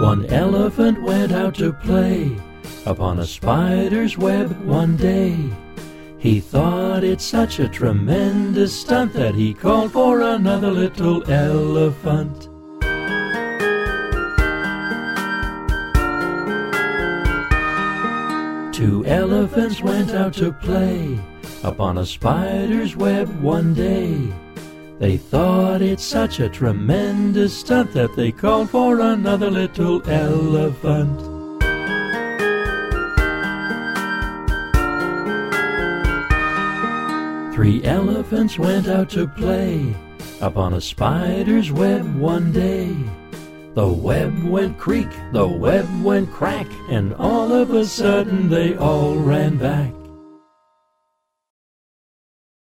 One elephant went out to play upon a spider's web one day. He thought it such a tremendous stunt that he called for another little elephant. Two elephants went out to play upon a spider's web one day. They thought it such a tremendous stunt that they called for another little elephant. Three elephants went out to play upon a spider's web one day. The web went creak, the web went crack, and all of a sudden they all ran back.